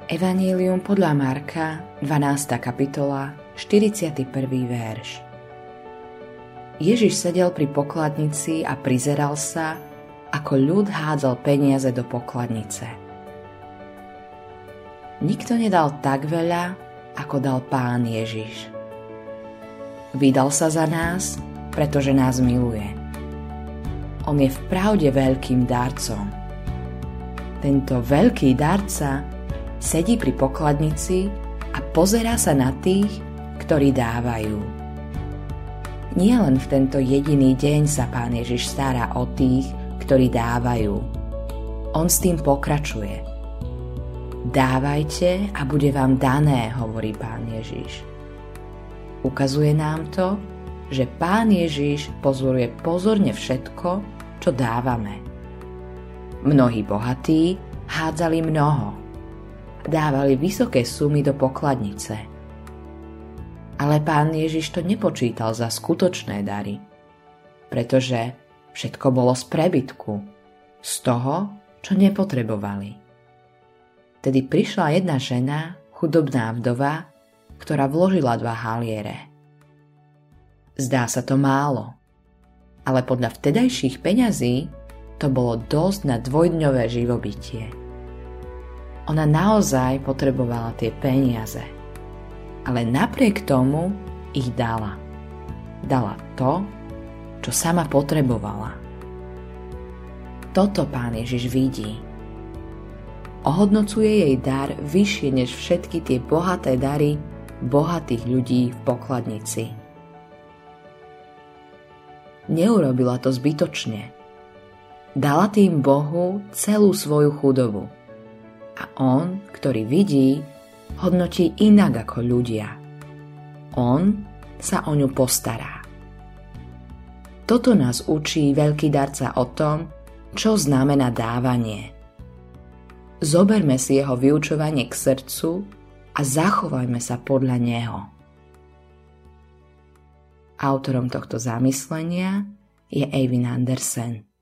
Evanjelium podľa Marka, 12. kapitola, 41. verš. Ježiš sedel pri pokladnici a prizeral sa, ako ľud hádzal peniaze do pokladnice. Nikto nedal tak veľa, ako dal Pán Ježiš. Vydal sa za nás, pretože nás miluje. On je vpravde veľkým darcom. Tento veľký darca sedí pri pokladnici a pozerá sa na tých, ktorí dávajú. Nie len v tento jediný deň sa Pán Ježiš stará o tých, ktorí dávajú. On s tým pokračuje. Dávajte a bude vám dané, hovorí Pán Ježiš. Ukazuje nám to, že Pán Ježiš pozoruje pozorne všetko, čo dávame. Mnohí bohatí hádzali mnoho. Dávali vysoké sumy do pokladnice. Ale Pán Ježiš to nepočítal za skutočné dary, pretože všetko bolo z prebytku, z toho, čo nepotrebovali. Tedy prišla jedna žena, chudobná vdova, ktorá vložila 2 haliere. Zdá sa to málo, ale podľa vtedajších peňazí to bolo dosť na dvojdňové živobytie. Ona naozaj potrebovala tie peniaze, ale napriek tomu ich dala. Dala to, čo sama potrebovala. Toto Pán Ježiš vidí. Ohodnocuje jej dar vyššie než všetky tie bohaté dary bohatých ľudí v pokladnici. Neurobila to zbytočne. Dala tým Bohu celú svoju chudobu. A on, ktorý vidí, hodnotí inak ako ľudia. On sa o ňu postará. Toto nás učí veľký darca o tom, čo znamená dávanie. Zoberme si jeho vyučovanie k srdcu a zachovajme sa podľa neho. Autorom tohto zamyslenia je Eivind Andersen.